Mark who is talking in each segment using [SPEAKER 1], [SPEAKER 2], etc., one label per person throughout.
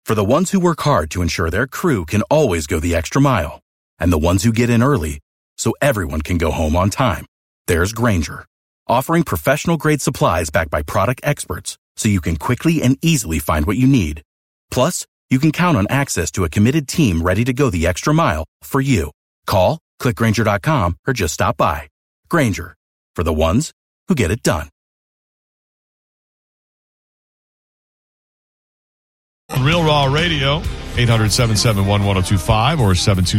[SPEAKER 1] For the ones who work hard to ensure their crew can always go the extra mile, and the ones who get in early so everyone can go home on time, there's Grainger, offering professional-grade supplies backed by product experts so you can quickly and easily find what you need. Plus, you can count on access to a committed team ready to go the extra mile for you. Call, click Grainger.com, or just stop by. Grainger, for the ones who get it done.
[SPEAKER 2] Real Raw Radio, 800-771-1025 or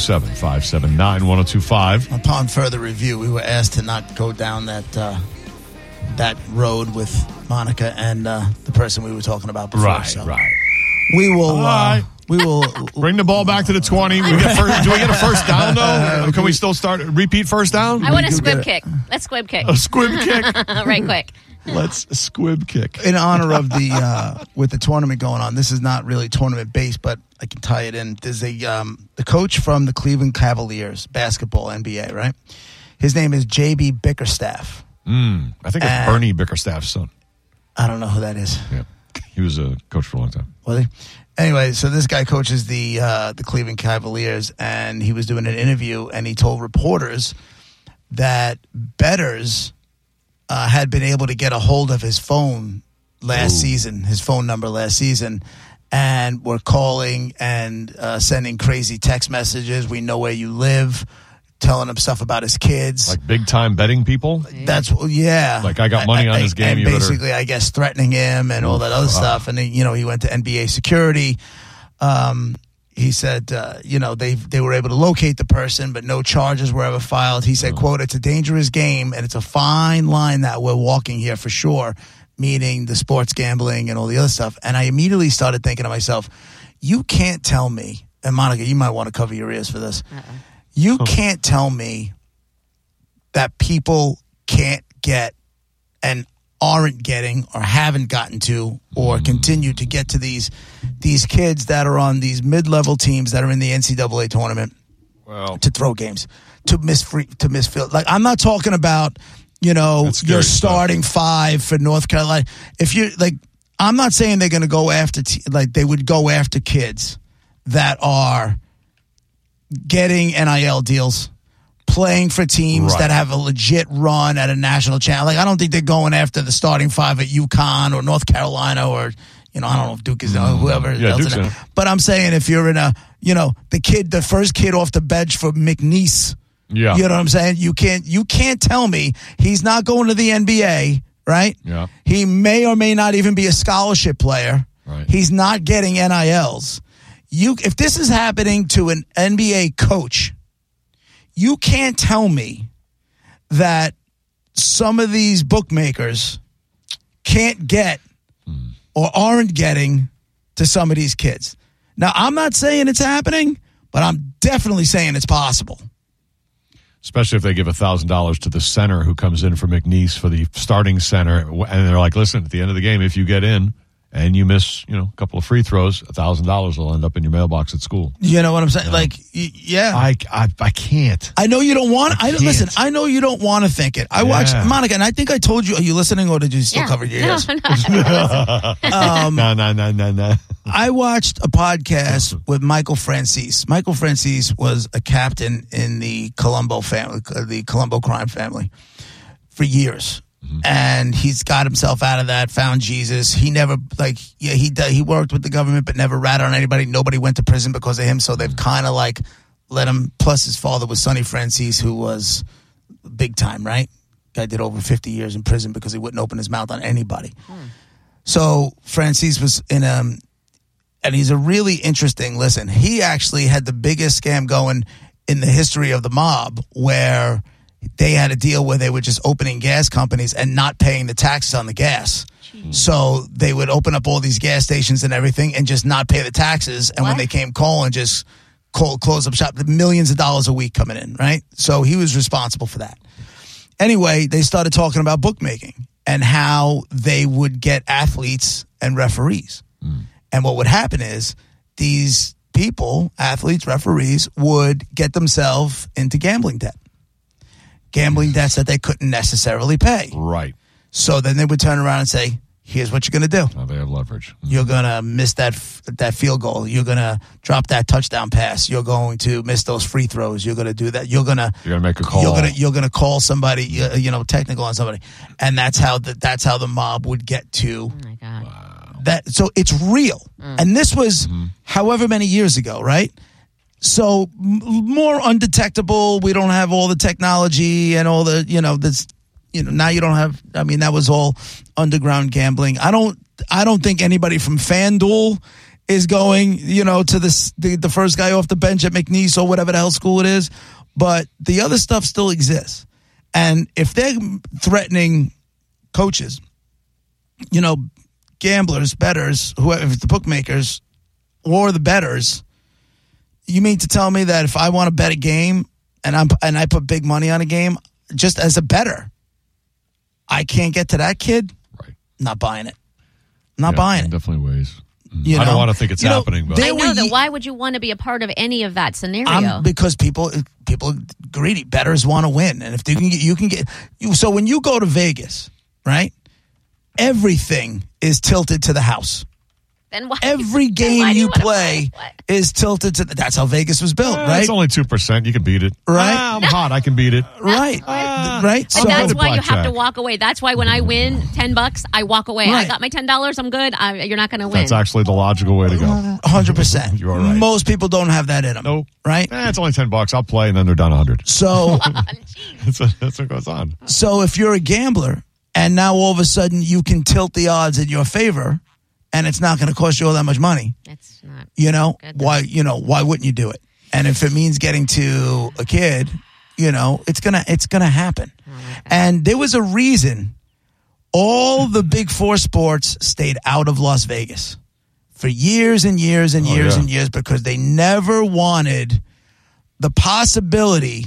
[SPEAKER 2] 727-579-1025.
[SPEAKER 3] Upon further review, we were asked to not go down that road with Monica and the person we were talking about before.
[SPEAKER 2] Right.
[SPEAKER 3] We will. We will
[SPEAKER 2] bring the ball back to the 20. Do we get a first down, though? Can we still repeat first down?
[SPEAKER 4] I want a squib kick. Let's squib kick.
[SPEAKER 2] A squib kick?
[SPEAKER 4] Right quick.
[SPEAKER 2] Let's squib kick.
[SPEAKER 3] In honor of with the tournament going on, this is not really tournament-based, but I can tie it in. There's the coach from the Cleveland Cavaliers, basketball, NBA, right? His name is J.B. Bickerstaff.
[SPEAKER 2] I think it's Bernie Bickerstaff's son.
[SPEAKER 3] I don't know who that is.
[SPEAKER 2] Yeah. He was a coach for a long time.
[SPEAKER 3] Was he? Anyway, so this guy coaches the Cleveland Cavaliers, and he was doing an interview, and he told reporters that bettors had been able to get a hold of his phone last season, his phone number last season, and were calling and sending crazy text messages. We know where you live, telling him stuff about his kids.
[SPEAKER 2] Like big-time betting people?
[SPEAKER 3] Yeah.
[SPEAKER 2] Like, I got money on this game.
[SPEAKER 3] And basically, I guess, threatening him and all that other stuff. And, he went to NBA security. He said, they were able to locate the person, but no charges were ever filed. He said, quote, "It's a dangerous game, and it's a fine line that we're walking here for sure," meaning the sports gambling and all the other stuff. And I immediately started thinking to myself, you can't tell me, and Monica, you might want to cover your ears for this. You can't tell me that people can't get and aren't getting or haven't gotten to or continue to get to these kids that are on these mid-level teams that are in the NCAA tournament to throw games, to miss field. Like, I'm not talking about, your starting five for North Carolina. If you I'm not saying they're going to go after they would go after kids that are getting NIL deals, playing for teams that have a legit run at a national channel. Like, I don't think they're going after the starting five at UConn or North Carolina or, I don't know if Duke is whoever else. But I'm saying if you're in the first kid off the bench for McNeese, you know what I'm saying? You can't tell me he's not going to the NBA, right?
[SPEAKER 2] Yeah.
[SPEAKER 3] He may or may not even be a scholarship player.
[SPEAKER 2] Right.
[SPEAKER 3] He's not getting NILs. If this is happening to an NBA coach, you can't tell me that some of these bookmakers can't get or aren't getting to some of these kids. Now, I'm not saying it's happening, but I'm definitely saying it's possible.
[SPEAKER 2] Especially if they give $1,000 to the center who comes in for McNeese for the starting center, and they're like, listen, at the end of the game, if you get in and you miss, a couple of free throws, $1,000 will end up in your mailbox at school.
[SPEAKER 3] You know what I'm saying? I
[SPEAKER 2] can't.
[SPEAKER 3] I know you don't want. Listen. I know you don't want to think it. I watched Monica, and I think I told you. Are you listening, or did you still cover your ears?
[SPEAKER 2] No.
[SPEAKER 3] I watched a podcast with Michael Francis. Michael Francis was a captain in the Colombo family, the Colombo crime family, for years. And he's got himself out of that, found Jesus. He never, he worked with the government, but never ratted on anybody. Nobody went to prison because of him, so they've kind of let him. Plus, his father was Sonny Francis, who was big time, right? Guy did over 50 years in prison because he wouldn't open his mouth on anybody. So Francis was and he's a really interesting, listen, he actually had the biggest scam going in the history of the mob, where they had a deal where they were just opening gas companies and not paying the taxes on the gas. Jeez. So they would open up all these gas stations and everything and just not pay the taxes. And when they came calling, just close up shop. Millions of dollars a week coming in, right? So he was responsible for that. Anyway, they started talking about bookmaking and how they would get athletes and referees. And what would happen is these people, athletes, referees, would get themselves into gambling debt. Gambling debts that they couldn't necessarily pay.
[SPEAKER 2] Right.
[SPEAKER 3] So then they would turn around and say, Here's what you're going to do.
[SPEAKER 2] Oh, they have leverage.
[SPEAKER 3] You're going to miss that field goal. You're going to drop that touchdown pass. You're going to miss those free throws. You're going to do that. You're going to
[SPEAKER 2] make a call.
[SPEAKER 3] You're going to call somebody, technical on somebody. And that's how the mob would get to
[SPEAKER 4] Oh my God.
[SPEAKER 3] that. So it's real. And this was however many years ago, right? So more undetectable. We don't have all the technology and all the, now you don't have, that was all underground gambling. I don't think anybody from FanDuel is going, to the first guy off the bench at McNeese or whatever the hell school it is. But the other stuff still exists. And if they're threatening coaches, gamblers, bettors, whoever, the bookmakers or the bettors, you mean to tell me that if I want to bet a game and I put big money on a game, just as a bettor, I can't get to that kid?
[SPEAKER 2] Right.
[SPEAKER 3] Not buying it. Not buying it.
[SPEAKER 2] Definitely ways. I don't want to think it's happening, but
[SPEAKER 4] I know that. Why would you want to be a part of any of that scenario?
[SPEAKER 3] Because people are greedy. Bettors want to win, and if you can get. So when you go to Vegas, right, everything is tilted to the house.
[SPEAKER 4] Then why?
[SPEAKER 3] Every game you play is tilted to. That's how Vegas was built, right?
[SPEAKER 2] It's only 2%. You can beat it.
[SPEAKER 3] Right?
[SPEAKER 2] I'm hot. I can beat it.
[SPEAKER 3] Right. Right.
[SPEAKER 4] And that's why you have to walk away. That's why when I win $10, I walk away.
[SPEAKER 3] Right.
[SPEAKER 4] I got my $10. I'm good. You're not going to win.
[SPEAKER 2] That's actually the logical way to go.
[SPEAKER 3] 100%.
[SPEAKER 2] You are right.
[SPEAKER 3] Most people don't have that in them.
[SPEAKER 2] Nope.
[SPEAKER 3] Right?
[SPEAKER 2] It's only $10. I'll play, and then they're down 100.
[SPEAKER 3] So
[SPEAKER 2] That's what goes on.
[SPEAKER 3] So if you're a gambler and now all of a sudden you can tilt the odds in your favor and it's not going to cost you all that much money,
[SPEAKER 4] That's not.
[SPEAKER 3] why wouldn't you do it? And if it means getting to a kid, it's gonna happen. And there was a reason all the big four sports stayed out of Las Vegas for years and years and years and years, because they never wanted the possibility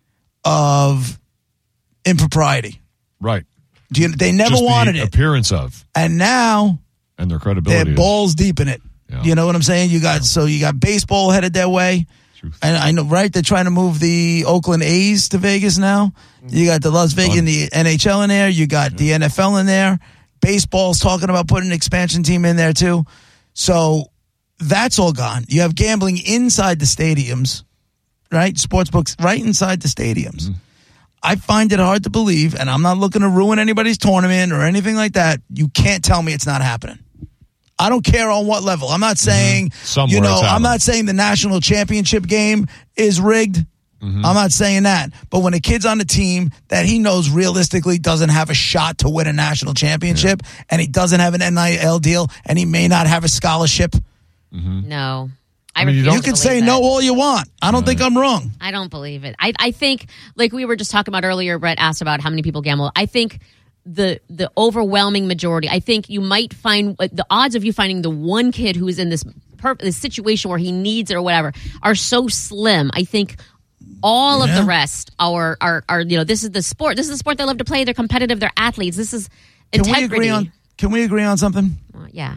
[SPEAKER 3] of impropriety.
[SPEAKER 2] Right.
[SPEAKER 3] They never
[SPEAKER 2] Just
[SPEAKER 3] wanted
[SPEAKER 2] the
[SPEAKER 3] it.
[SPEAKER 2] appearance of.
[SPEAKER 3] And now
[SPEAKER 2] And their credibility.
[SPEAKER 3] they're balls deep in it.
[SPEAKER 2] Yeah.
[SPEAKER 3] You know what I'm saying? You got baseball headed their way.
[SPEAKER 2] Truth.
[SPEAKER 3] And I know, right? They're trying to move the Oakland A's to Vegas now. You got the Las Vegas and the NHL in there. You got the NFL in there. Baseball's talking about putting an expansion team in there too. So that's all gone. You have gambling inside the stadiums, right? Sportsbooks right inside the stadiums. I find it hard to believe, and I'm not looking to ruin anybody's tournament or anything like that. You can't tell me it's not happening. I don't care on what level. I'm not saying,
[SPEAKER 2] Somewhere it's
[SPEAKER 3] I'm
[SPEAKER 2] happening.
[SPEAKER 3] not saying the national championship game is rigged. I'm not saying that. But when a kid's on a team that he knows realistically doesn't have a shot to win a national championship, and he doesn't have an NIL deal, and he may not have a scholarship,
[SPEAKER 4] No.
[SPEAKER 2] I mean,
[SPEAKER 3] you can say no all you want. I don't think I'm wrong.
[SPEAKER 4] I don't believe it. I think, like we were just talking about earlier, Brett asked about how many people gamble. I think the overwhelming majority, I think you might find, the odds of you finding the one kid who is in this situation where he needs it or whatever are so slim. I think all of the rest are this is the sport. This is the sport they love to play. They're competitive. They're athletes. This is integrity.
[SPEAKER 3] Can we agree on something?
[SPEAKER 4] Yeah.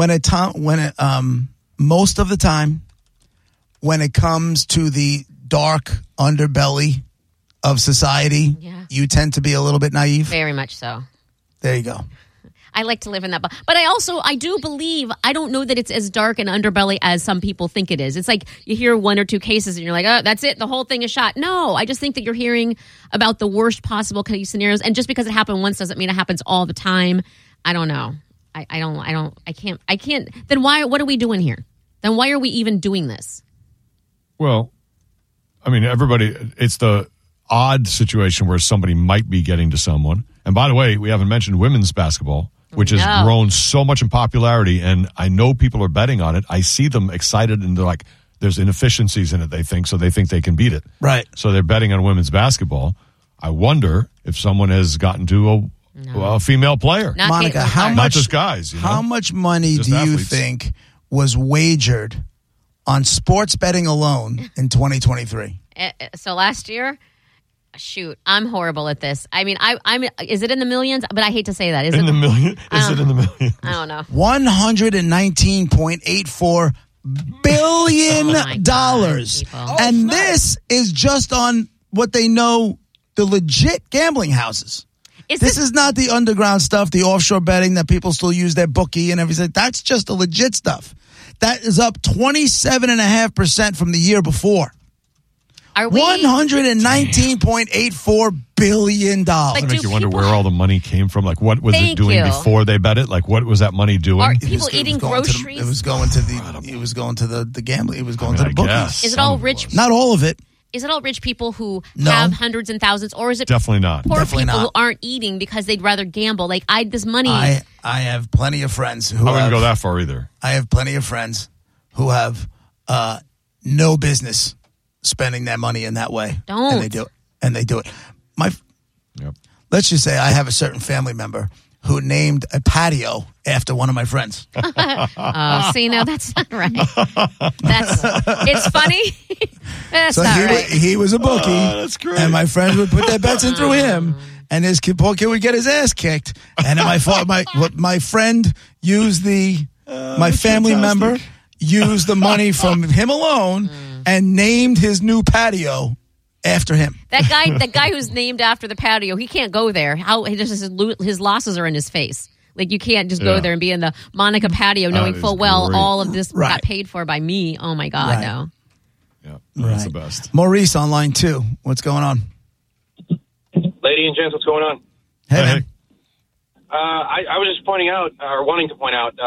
[SPEAKER 3] Most of the time, when it comes to the dark underbelly of society, you tend to be a little bit naive.
[SPEAKER 4] Very much so.
[SPEAKER 3] There you go.
[SPEAKER 4] I like to live in that. But I do believe, I don't know that it's as dark an underbelly as some people think it is. It's like you hear one or two cases and you're like, oh, that's it. The whole thing is shot. No, I just think that you're hearing about the worst possible case scenarios. And just because it happened once doesn't mean it happens all the time. I don't know. I can't. Then what are we doing here? Then why are we even doing this?
[SPEAKER 2] Well, I mean, it's the odd situation where somebody might be getting to someone. And by the way, we haven't mentioned women's basketball, which has grown so much in popularity. And I know people are betting on it. I see them excited and they're like, there's inefficiencies in it, they think they can beat it.
[SPEAKER 3] Right.
[SPEAKER 2] So they're betting on women's basketball. I wonder if someone has gotten to a female player.
[SPEAKER 4] Not
[SPEAKER 3] Monica,
[SPEAKER 4] Caitlin
[SPEAKER 3] how
[SPEAKER 4] Clark.
[SPEAKER 3] much?
[SPEAKER 2] Not just guys.
[SPEAKER 3] How much money
[SPEAKER 2] Just
[SPEAKER 3] do you
[SPEAKER 2] athletes.
[SPEAKER 3] think was wagered on sports betting alone in 2023?
[SPEAKER 4] So last year, shoot, I'm horrible at this. I mean, I'm. Is it in the millions? But I hate to say that. Is
[SPEAKER 2] In
[SPEAKER 4] it
[SPEAKER 2] the million? Is it in the million?
[SPEAKER 4] I don't know.
[SPEAKER 3] $119.84 billion.
[SPEAKER 4] Oh my God, people.
[SPEAKER 3] And this is just on what they know, the legit gambling houses. This is not the underground stuff, the offshore betting that people still use their bookie and everything. That's just the legit stuff. That is up 27.5% from the year before.
[SPEAKER 4] Are we
[SPEAKER 3] $119.84 billion.
[SPEAKER 2] Doesn't make you wonder
[SPEAKER 4] people-
[SPEAKER 2] where all the money came from? Like, what was it
[SPEAKER 4] Thank
[SPEAKER 2] doing
[SPEAKER 4] you.
[SPEAKER 2] before they bet it? Like, what was that money doing?
[SPEAKER 4] Are
[SPEAKER 3] It was-
[SPEAKER 4] people
[SPEAKER 3] it was
[SPEAKER 4] eating
[SPEAKER 3] going to the-
[SPEAKER 4] groceries?
[SPEAKER 3] It was going to the gambling. It was going to the
[SPEAKER 2] I
[SPEAKER 3] bookies.
[SPEAKER 2] guess.
[SPEAKER 4] Is it all rich?
[SPEAKER 3] Not all of it.
[SPEAKER 4] Is it all rich people who
[SPEAKER 3] No.
[SPEAKER 4] have hundreds and thousands, or is it
[SPEAKER 2] Definitely not.
[SPEAKER 4] poor
[SPEAKER 3] Definitely
[SPEAKER 4] people
[SPEAKER 3] not.
[SPEAKER 4] who aren't eating because they'd rather gamble? Like this money.
[SPEAKER 3] I have plenty of friends who
[SPEAKER 2] I wouldn't
[SPEAKER 3] have,
[SPEAKER 2] go that far either.
[SPEAKER 3] I have plenty of friends who have no business spending their money in that way.
[SPEAKER 4] Don't.
[SPEAKER 3] And they do it. And they do it.
[SPEAKER 2] Yep.
[SPEAKER 3] Let's just say I have a certain family member who named a patio after one of my friends.
[SPEAKER 4] See, no, that's not right. It's funny. That's
[SPEAKER 3] So
[SPEAKER 4] not right.
[SPEAKER 3] he was a bookie.
[SPEAKER 2] that's great.
[SPEAKER 3] And my friends would put their bets in through him. And this poor kid would get his ass kicked. And then my friend used my family member used the money from him alone and named his new patio after him.
[SPEAKER 4] That guy who's named after the patio, he can't go there. His losses are in his face. Like, you can't just go
[SPEAKER 2] Yeah.
[SPEAKER 4] there and be in the Monica patio knowing
[SPEAKER 2] is
[SPEAKER 4] full well
[SPEAKER 2] great.
[SPEAKER 4] all of this
[SPEAKER 3] Right.
[SPEAKER 4] got paid for by me. Oh my God,
[SPEAKER 3] Right.
[SPEAKER 4] no.
[SPEAKER 2] Yeah, that's the best.
[SPEAKER 3] Maurice on line 2. What's going on?
[SPEAKER 5] Lady and gents, what's going on?
[SPEAKER 3] Hey,
[SPEAKER 2] Hey,
[SPEAKER 3] man.
[SPEAKER 5] I was just pointing out, or wanting to point out,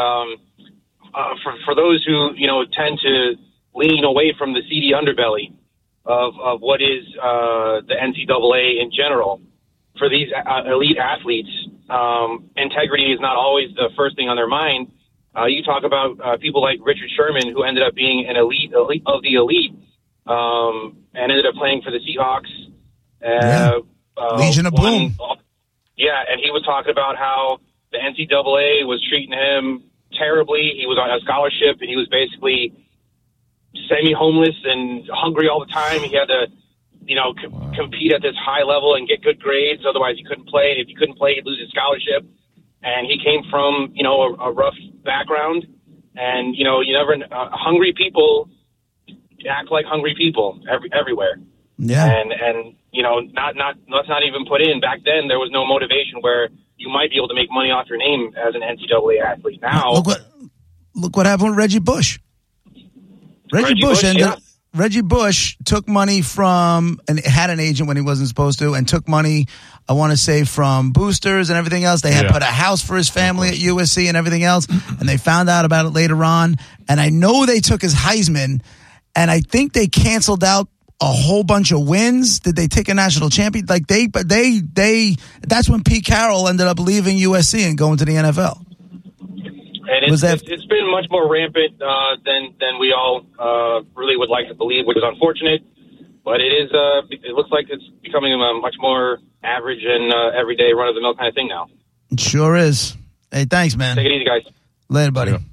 [SPEAKER 5] for those who tend to lean away from the seedy underbelly of what is the NCAA in general, for these elite athletes, integrity is not always the first thing on their mind. You talk about people like Richard Sherman, who ended up being an elite of the elite, and ended up playing for the Seahawks.
[SPEAKER 3] Legion of Boom.
[SPEAKER 5] Yeah, and he was talking about how the NCAA was treating him terribly. He was on a scholarship, and he was basically semi-homeless and hungry all the time. He had to, compete at this high level and get good grades. Otherwise, he couldn't play. And if he couldn't play, he'd lose his scholarship. And he came from, a rough background. And, hungry people act like hungry people everywhere.
[SPEAKER 3] Yeah.
[SPEAKER 5] And let's not even put in, back then there was no motivation where you might be able to make money off your name as an NCAA athlete. Now
[SPEAKER 3] Look what happened with Reggie Bush. Reggie Bush took money from and had an agent when he wasn't supposed to, and took money, I want to say, from boosters and everything else. They had put a house for his family at USC and everything else, and they found out about it later on. And I know they took his Heisman, and I think they canceled out a whole bunch of wins. Did they take a national champion? Like they that's when Pete Carroll ended up leaving USC and going to the NFL.
[SPEAKER 5] And it's been much more rampant than we all really would like to believe, which is unfortunate. But it is. It looks like it's becoming a much more average and everyday run-of-the-mill kind of thing now.
[SPEAKER 3] It sure is. Hey, thanks, man.
[SPEAKER 5] Take it easy, guys.
[SPEAKER 3] Later, buddy.
[SPEAKER 2] Yeah.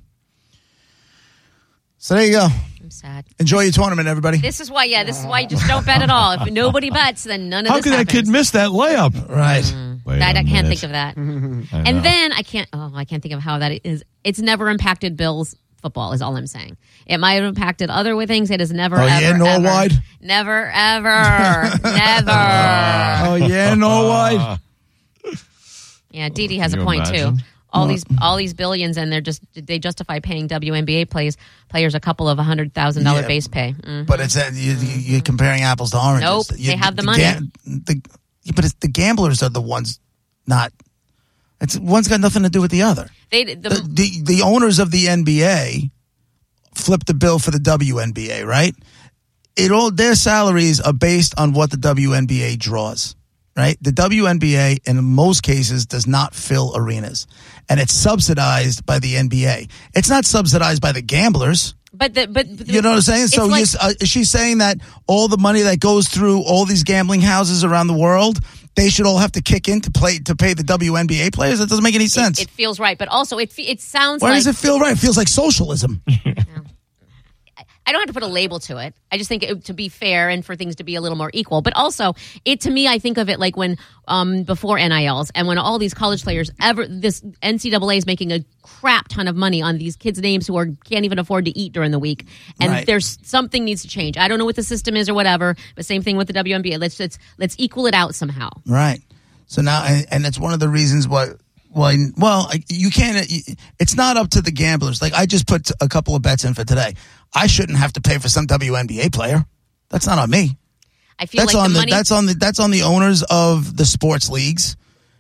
[SPEAKER 3] So there you go.
[SPEAKER 4] I'm sad.
[SPEAKER 3] Enjoy your tournament, everybody.
[SPEAKER 4] This is why you just don't bet at all. If nobody bets, then none of
[SPEAKER 2] How
[SPEAKER 4] this
[SPEAKER 2] could that
[SPEAKER 4] happens.
[SPEAKER 2] kid miss that layup?
[SPEAKER 3] Right.
[SPEAKER 2] Wait
[SPEAKER 4] I
[SPEAKER 2] a
[SPEAKER 4] can't
[SPEAKER 2] minute.
[SPEAKER 4] think of that.
[SPEAKER 2] I know.
[SPEAKER 4] And then I can't think of how that is. It's never impacted Bills football, is all I'm saying. It might have impacted other things. It has never,
[SPEAKER 3] Norwide?
[SPEAKER 4] Never, ever, never.
[SPEAKER 3] Oh, yeah, Norwide.
[SPEAKER 4] Yeah, Didi has
[SPEAKER 2] Can
[SPEAKER 4] a
[SPEAKER 2] you
[SPEAKER 4] point
[SPEAKER 2] imagine?
[SPEAKER 4] too. All these billions, and they justify paying WNBA players a couple of $100,000
[SPEAKER 3] Yeah.
[SPEAKER 4] base pay. Mhm.
[SPEAKER 3] But it's you're comparing apples to oranges.
[SPEAKER 4] Nope, they have the money.
[SPEAKER 3] But it's the gamblers are the ones not. One's got nothing to do with the other. The owners of the NBA flip the bill for the WNBA, right? Their salaries are based on what the WNBA draws, right? The WNBA in most cases does not fill arenas, and it's subsidized by the NBA. It's not subsidized by the gamblers.
[SPEAKER 4] But
[SPEAKER 3] You know what I'm saying? So she's saying that all the money that goes through all these gambling houses around the world, they should all have to kick in to pay the WNBA players? That doesn't make any sense.
[SPEAKER 4] It feels right, but also it sounds
[SPEAKER 3] Why
[SPEAKER 4] like.
[SPEAKER 3] does it feel right? It feels like socialism.
[SPEAKER 4] I don't have to put a label to it. I just think to be fair and for things to be a little more equal. But also, to me, I think of it like when before NILs and when all these college players this NCAA is making a crap ton of money on these kids' names who can't even afford to eat during the week, and
[SPEAKER 3] Right.
[SPEAKER 4] there's something needs to change. I don't know what the system is or whatever, but same thing with the WNBA. Let's equal it out somehow.
[SPEAKER 3] Right. So now, and that's one of the reasons why. Well, you can't. It's not up to the gamblers. Like I just put a couple of bets in for today. I shouldn't have to pay for some WNBA player. That's not on me.
[SPEAKER 4] I feel
[SPEAKER 3] that's
[SPEAKER 4] like
[SPEAKER 3] on
[SPEAKER 4] the money.
[SPEAKER 3] That's on the owners of the sports leagues,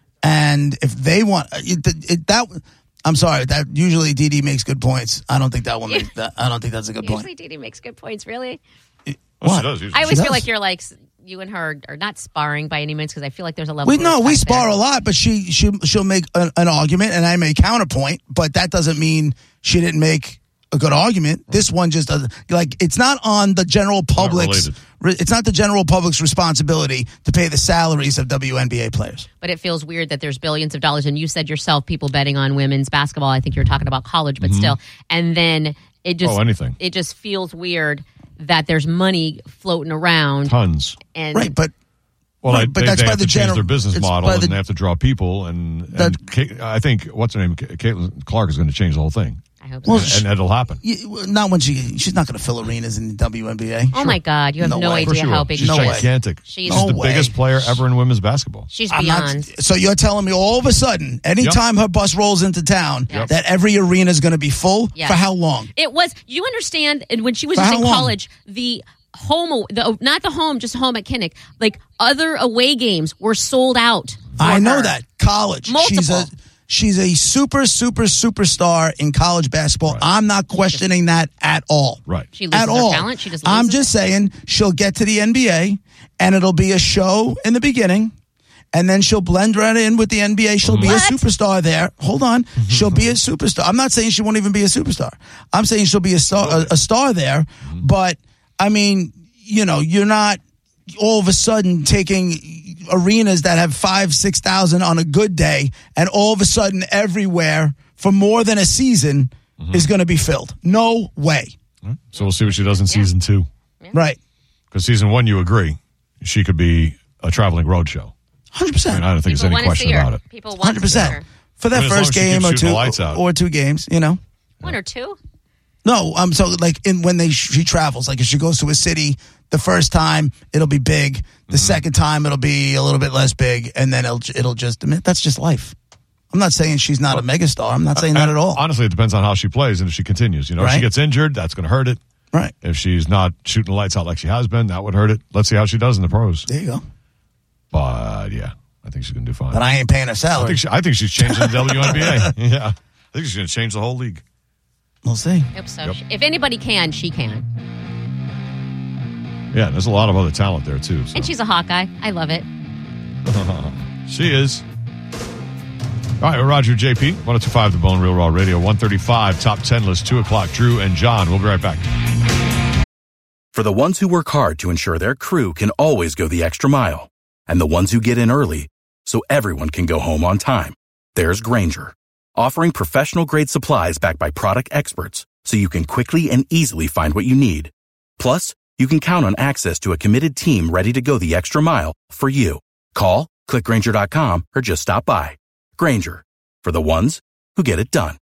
[SPEAKER 3] and if they want that. I'm sorry. That usually Didi makes good points. I don't think that one. I don't think that's a good point.
[SPEAKER 4] Usually Didi makes good points. Really.
[SPEAKER 2] Well, she does. Usually.
[SPEAKER 4] I always
[SPEAKER 3] She
[SPEAKER 4] feel
[SPEAKER 3] does.
[SPEAKER 4] like you're like you and her are not sparring by any means because I feel like there's a level. of
[SPEAKER 3] We
[SPEAKER 4] respect
[SPEAKER 3] spar
[SPEAKER 4] there.
[SPEAKER 3] a lot, but she'll make an argument, and I make counterpoint. But that doesn't mean she didn't make a good argument. This one just doesn't. Like it's not on the general public's. It's not the general public's responsibility to pay the salaries of WNBA players.
[SPEAKER 4] But it feels weird that there's billions of dollars, and you said yourself, people betting on women's basketball. I think you're talking about college, but still, and then it just
[SPEAKER 2] anything.
[SPEAKER 4] It just feels weird that there's money floating around.
[SPEAKER 2] Tons.
[SPEAKER 4] And
[SPEAKER 3] Right, but
[SPEAKER 2] Well,
[SPEAKER 3] Right, but
[SPEAKER 2] they
[SPEAKER 3] that's
[SPEAKER 2] have
[SPEAKER 3] by
[SPEAKER 2] to
[SPEAKER 3] the
[SPEAKER 2] change
[SPEAKER 3] general-
[SPEAKER 2] their business
[SPEAKER 3] it's
[SPEAKER 2] model,
[SPEAKER 3] by
[SPEAKER 2] and
[SPEAKER 3] the-
[SPEAKER 2] they have to draw people. And I think what's her name, Caitlin Clark, is going to change the whole thing,
[SPEAKER 4] I hope so.
[SPEAKER 3] Well,
[SPEAKER 2] and it'll happen.
[SPEAKER 3] not when she's not going to fill arenas in the WNBA.
[SPEAKER 4] Oh my God, you have
[SPEAKER 3] No
[SPEAKER 4] no
[SPEAKER 3] way.
[SPEAKER 2] Of course
[SPEAKER 4] idea
[SPEAKER 2] she
[SPEAKER 4] how
[SPEAKER 2] will.
[SPEAKER 4] big
[SPEAKER 2] She's
[SPEAKER 3] No way.
[SPEAKER 2] gigantic.
[SPEAKER 4] She's-
[SPEAKER 2] She's
[SPEAKER 3] No
[SPEAKER 2] the
[SPEAKER 3] way.
[SPEAKER 2] biggest player ever in women's basketball.
[SPEAKER 4] she's
[SPEAKER 3] I'm not-
[SPEAKER 4] beyond.
[SPEAKER 3] so you're telling me all of a sudden, anytime her bus rolls into town,
[SPEAKER 4] Yep.
[SPEAKER 3] that every arena is going to be full?
[SPEAKER 4] Yes.
[SPEAKER 3] For how long?
[SPEAKER 4] It was. You understand? And when she was
[SPEAKER 3] For
[SPEAKER 4] just
[SPEAKER 3] how
[SPEAKER 4] in
[SPEAKER 3] long?
[SPEAKER 4] college, the home, not the home, just home at Kinnick. Like other away games were sold out. for
[SPEAKER 3] I know
[SPEAKER 4] her.
[SPEAKER 3] that. College.
[SPEAKER 4] Multiple.
[SPEAKER 3] She's a superstar in college basketball.
[SPEAKER 2] Right.
[SPEAKER 3] I'm not questioning that at all.
[SPEAKER 2] Right.
[SPEAKER 4] She loses
[SPEAKER 3] At
[SPEAKER 4] her
[SPEAKER 3] all.
[SPEAKER 4] talent. She just
[SPEAKER 3] I'm
[SPEAKER 4] loses
[SPEAKER 3] just saying she'll get to the NBA and it'll be a show in the beginning. And then she'll blend right in with the NBA. She'll be a
[SPEAKER 4] What?
[SPEAKER 3] superstar there. Hold on. She'll be a superstar. I'm not saying she won't even be a superstar. I'm saying she'll be a star there. But, I mean, you're not all of a sudden taking arenas that have 5,000-6,000 on a good day, and all of a sudden everywhere for more than a season is going to be filled. No way.
[SPEAKER 2] So we'll see what she does in season 2.
[SPEAKER 3] Right.
[SPEAKER 2] Because season 1, you agree, she could be a traveling roadshow.
[SPEAKER 3] 100%.
[SPEAKER 2] I mean, I don't think
[SPEAKER 4] People
[SPEAKER 2] there's any
[SPEAKER 4] want to
[SPEAKER 2] question
[SPEAKER 4] see her.
[SPEAKER 2] about it.
[SPEAKER 4] People want to see
[SPEAKER 3] 100%.
[SPEAKER 4] her.
[SPEAKER 3] For that
[SPEAKER 2] I mean, as long
[SPEAKER 3] first
[SPEAKER 2] as she
[SPEAKER 3] game
[SPEAKER 2] keeps
[SPEAKER 3] or
[SPEAKER 2] shooting the lights out.
[SPEAKER 3] or 2 games,
[SPEAKER 4] One or two.
[SPEAKER 3] No, so like when she travels, like if she goes to a city, the first time it'll be big, the second time it'll be a little bit less big, and then it'll just. I mean, that's just life. I'm not saying she's not a megastar. I'm not saying that at all.
[SPEAKER 2] Honestly, it depends on how she plays and if she continues. If she
[SPEAKER 3] Right.
[SPEAKER 2] gets injured, that's going to hurt it.
[SPEAKER 3] Right.
[SPEAKER 2] If she's not shooting the lights out like she has been, that would hurt it. Let's see how she does in the pros.
[SPEAKER 3] There you go.
[SPEAKER 2] But yeah, I think she's going to do fine.
[SPEAKER 3] But I ain't paying her salary.
[SPEAKER 2] I think she's changing the WNBA. Yeah, I think she's going to change the whole league.
[SPEAKER 3] We'll see.
[SPEAKER 4] Hope so.
[SPEAKER 2] Yep.
[SPEAKER 4] If anybody can, she can.
[SPEAKER 2] Yeah, there's a lot of other talent there too. So.
[SPEAKER 4] And she's a Hawkeye. I love it.
[SPEAKER 2] She is. All right, we're Roger JP, 102.5 The Bone, Real Raw Radio, 135, top 10 list, 2 o'clock. Drew and John. We'll be right back.
[SPEAKER 1] For the ones who work hard to ensure their crew can always go the extra mile, and the ones who get in early so everyone can go home on time, there's Grainger, offering professional-grade supplies backed by product experts so you can quickly and easily find what you need. Plus, you can count on access to a committed team ready to go the extra mile for you. Call, click Grainger.com, or just stop by. Grainger, for the ones who get it done.